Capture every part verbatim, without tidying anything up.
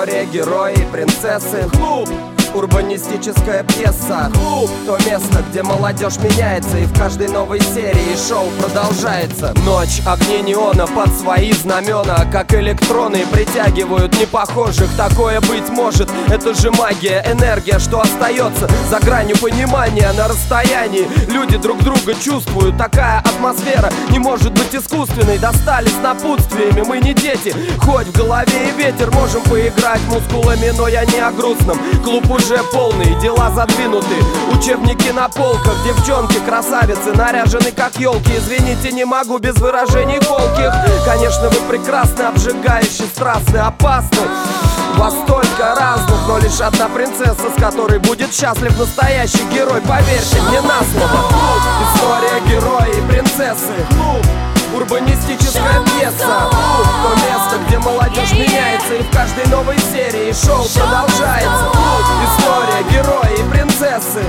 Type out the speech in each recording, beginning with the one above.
История, герои и принцессы. Клуб. Урбанистическая пьеса. Клуб. То место, где молодежь меняется, и в каждой новой серии шоу продолжается. Ночь, огни неона под свои знамена, как электроны притягивают непохожих. Такое быть может, это же магия, энергия, что остается за гранью понимания. На расстоянии люди друг друга чувствуют. Такая атмосфера не может быть искусственной. Достались напутствиями, мы не дети. Хоть в голове и ветер, можем поиграть мускулами, но я не о грустном. Клуб уже полный, дела задвинуты, учебники на полках. Девчонки, красавицы, наряжены как елки. Извините, не могу без выражений колких. Конечно, вы прекрасны, обжигающие, страстны, опасны. Вас столько разных, но лишь одна принцесса, с которой будет счастлив настоящий герой. Поверьте мне на слово. История, герои и принцессы. Урбанистическая пьеса. То место, где молодежь меняется, и в каждой новой серии шоу продолжается. История, герои и принцессы.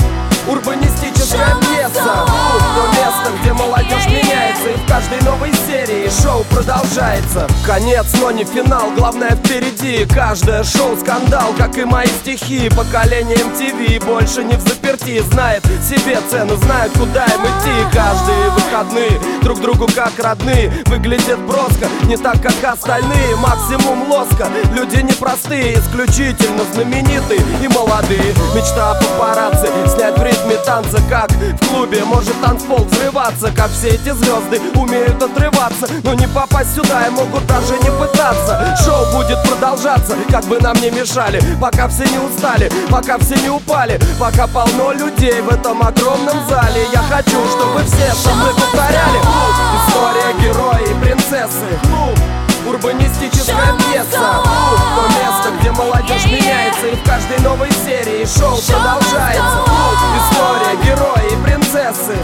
Урбанистическая пьеса. То место, где молодежь меняется, и в каждой новой серии шоу продолжается. Конец, но не финал, главное впереди. Каждое шоу скандал, как и мои стихи. Поколение эм ти ви больше не в заперти. Знает себе цену, знает, куда им идти. Каждые выходные друг другу как родные. Выглядят броско, не так, как остальные. Максимум лоска, люди непростые, исключительно знаменитые и молодые. Мечта папарацци снять в ритме танца, как в клубе. Может танцпол взрываться, как все эти звезды умеют отрываться, но не попасть сюда и могут даже не пытаться. Шоу будет продолжаться, как бы нам не мешали, пока все не устали, пока все не упали, пока полно людей в этом огромном зале. Я хочу, чтобы все со мной повторяли. История, герои и принцессы. Урбанистическая пьеса. То место, где молодежь меняется, и в каждой новой серии шоу продолжается. История, герои и принцессы.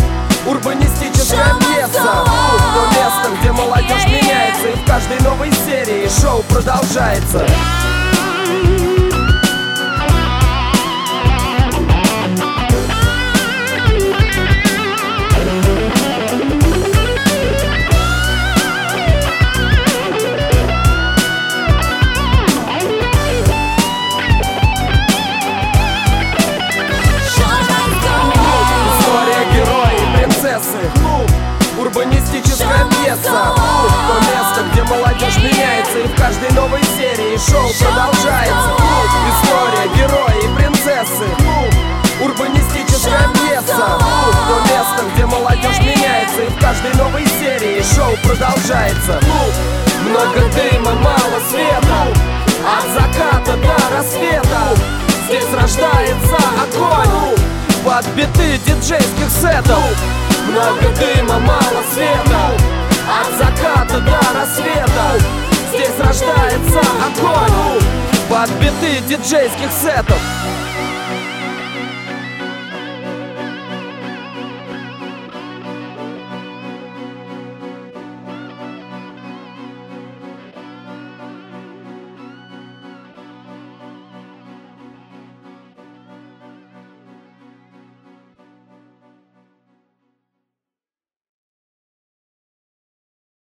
Урбанистическая пьеса. То место, где молодежь меняется, и в каждой новой серии шоу продолжается. Урбанистическая пьеса. То место, где молодежь меняется, и в каждой новой серии шоу продолжается. История, герои и принцессы. Урбанистическая пьеса. То место, где молодежь меняется, и в каждой новой серии шоу продолжается. Много дыма, мало света, от заката до рассвета. Здесь рождается огонь под биты диджейских сетов. Много дыма, мало света, от заката до рассвета. Здесь рождается огонь под биты диджейских сетов.